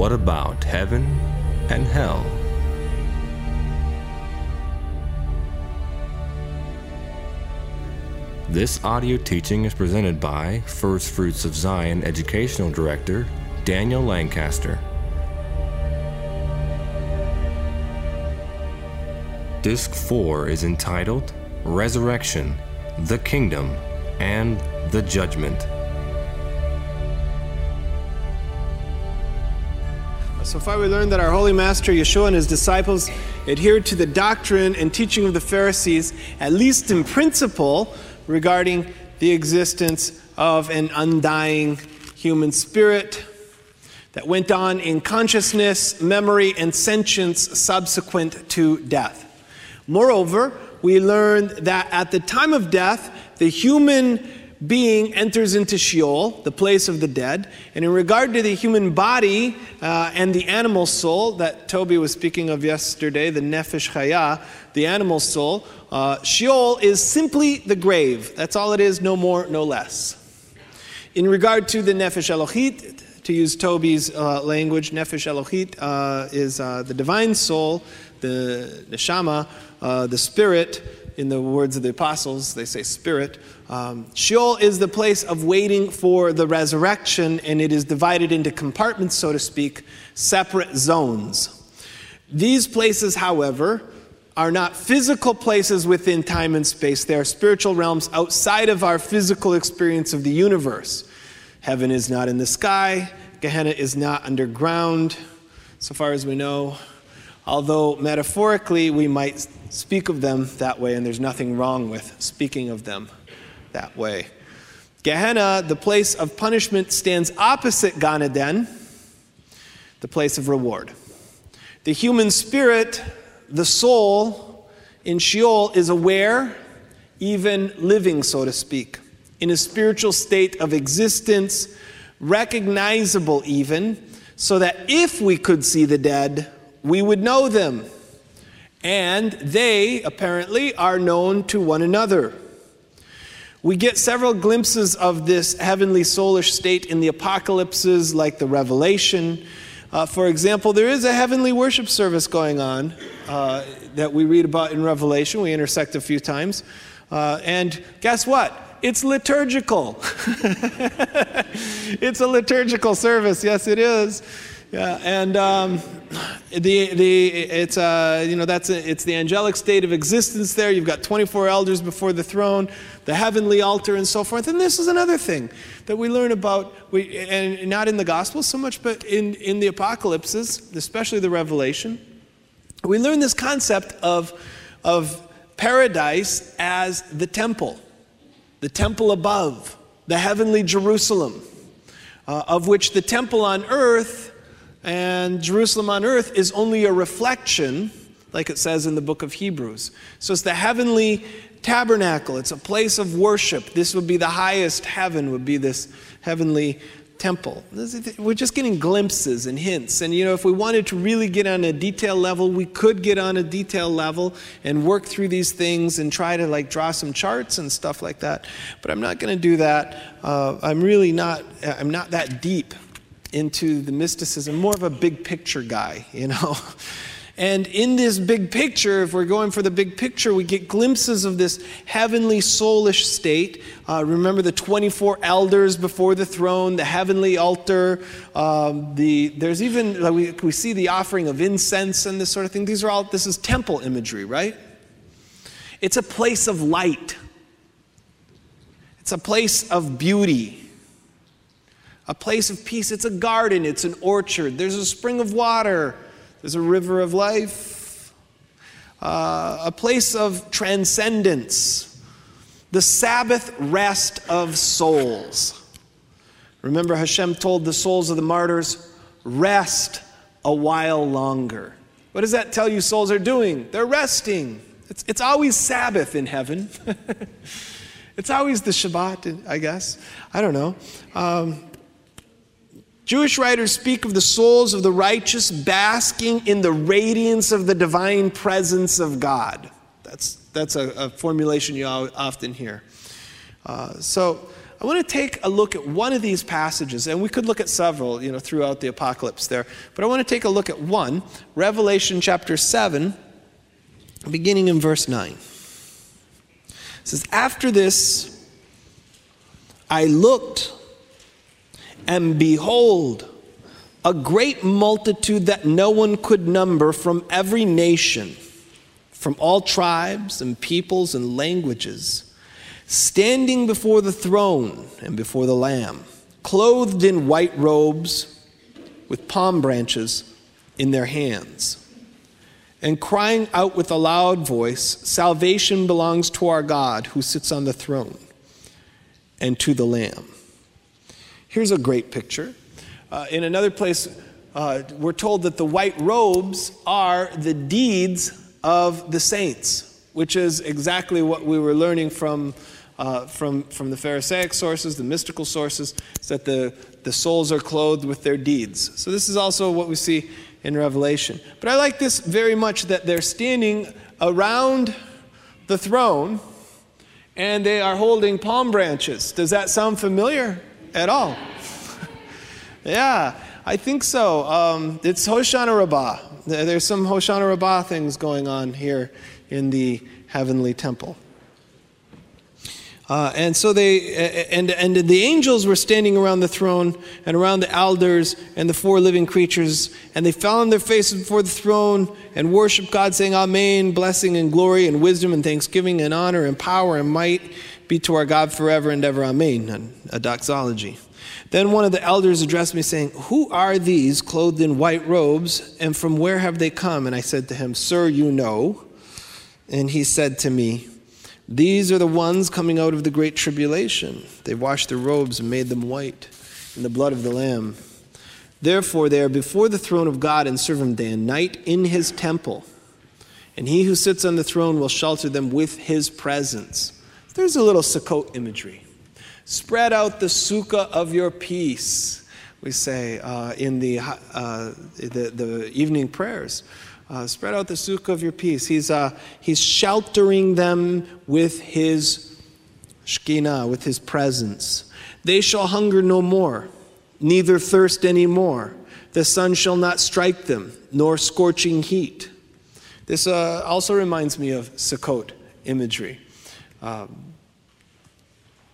what about heaven and hell? This audio teaching is presented by First Fruits of Zion Educational Director, Daniel Lancaster. Disc 4 is entitled Resurrection, the Kingdom, and the Judgment. So far we learned that our Holy Master Yeshua and his disciples adhered to the doctrine and teaching of the Pharisees, at least in principle, regarding the existence of an undying human spirit that went on in consciousness, memory, and sentience subsequent to death. Moreover, we learned that at the time of death, the human being enters into Sheol, the place of the dead. And in regard to the human body and the animal soul that Toby was speaking of yesterday, the Nefesh Chaya, the animal soul, Sheol is simply the grave. That's all it is, no more, no less. In regard to the Nefesh Elohit, to use Toby's language, Nefesh Elohit is the divine soul, the Neshama, the spirit. In the words of the apostles, they say spirit. Sheol is the place of waiting for the resurrection, and it is divided into compartments, so to speak, separate zones. These places, however, are not physical places within time and space. They are spiritual realms outside of our physical experience of the universe. Heaven is not in the sky. Gehenna is not underground, so far as we know. Although metaphorically we might speak of them that way, and there's nothing wrong with speaking of them that way. Gehenna, the place of punishment, stands opposite Gan Eden, the place of reward. The human spirit, the soul in Sheol, is aware, even living, so to speak, in a spiritual state of existence, recognizable even, so that if we could see the dead, we would know them. And they, apparently, are known to one another. We get several glimpses of this heavenly soulish state in the apocalypses, like the Revelation. For example, there is a heavenly worship service going on that we read about in Revelation. We intersect a few times. And guess what? It's liturgical. It's a liturgical service. Yes, it is. Yeah, and it's the angelic state of existence there. You've got 24 elders before the throne, the heavenly altar, and so forth. And this is another thing that we learn about, and not in the Gospels so much, but in the apocalypses, especially the Revelation. We learn this concept of paradise as the temple above, the heavenly Jerusalem, of which the temple on earth and Jerusalem on earth is only a reflection, like it says in the book of Hebrews. So it's the heavenly tabernacle. It's a place of worship. This would be the highest heaven, would be this heavenly temple. We're just getting glimpses and hints. And, if we wanted to really get on a detail level, we could get on a detail level and work through these things and try to, draw some charts and stuff like that. But I'm not going to do that. I'm not that deep into the mysticism, more of a big picture guy, And in this big picture, if we're going for the big picture, we get glimpses of this heavenly soulish state. Remember the 24 elders before the throne, the heavenly altar. There's even, we see the offering of incense and this sort of thing. This is temple imagery, right? It's a place of light. It's a place of beauty. A place of peace. It's a garden. It's an orchard. There's a spring of water. There's a river of life. A place of transcendence. The Sabbath rest of souls. Remember, Hashem told the souls of the martyrs, rest a while longer. What does that tell you souls are doing? They're resting. It's always Sabbath in heaven. It's always the Shabbat, I guess. I don't know. Jewish writers speak of the souls of the righteous basking in the radiance of the divine presence of God. That's a formulation you often hear. So I want to take a look at one of these passages, and we could look at several, throughout the apocalypse there. But I want to take a look at one, Revelation chapter 7, beginning in verse 9. It says, "After this, I looked, and behold, a great multitude that no one could number from every nation, from all tribes and peoples and languages, standing before the throne and before the Lamb, clothed in white robes, with palm branches in their hands, and crying out with a loud voice, 'Salvation belongs to our God who sits on the throne and to the Lamb.'" Here's a great picture. In another place, we're told that the white robes are the deeds of the saints, which is exactly what we were learning from the Pharisaic sources, the mystical sources, is that the souls are clothed with their deeds. So this is also what we see in Revelation. But I like this very much, that they're standing around the throne and they are holding palm branches. Does that sound familiar at all? Yeah, I think so. It's Hoshana Rabbah. There's some Hoshana Rabbah things going on here in the heavenly temple. And so the angels were standing around the throne and around the elders and the four living creatures, and they fell on their faces before the throne and worshiped God, saying, "Amen, blessing and glory and wisdom and thanksgiving and honor and power and might be to our God forever and ever. Amen." A doxology. Then one of the elders addressed me, saying, "Who are these clothed in white robes, and from where have they come?" And I said to him, "Sir, you know." And he said to me, "These are the ones coming out of the great tribulation. They washed their robes and made them white in the blood of the Lamb. Therefore they are before the throne of God and serve him day and night in his temple. And he who sits on the throne will shelter them with his presence." There's a little Sukkot imagery. "Spread out the sukkah of your peace," we say in the evening prayers. Spread out the sukkah of your peace. He's sheltering them with his Shekinah, with his presence. "They shall hunger no more, neither thirst any more. The sun shall not strike them, nor scorching heat." This also reminds me of Sukkot imagery.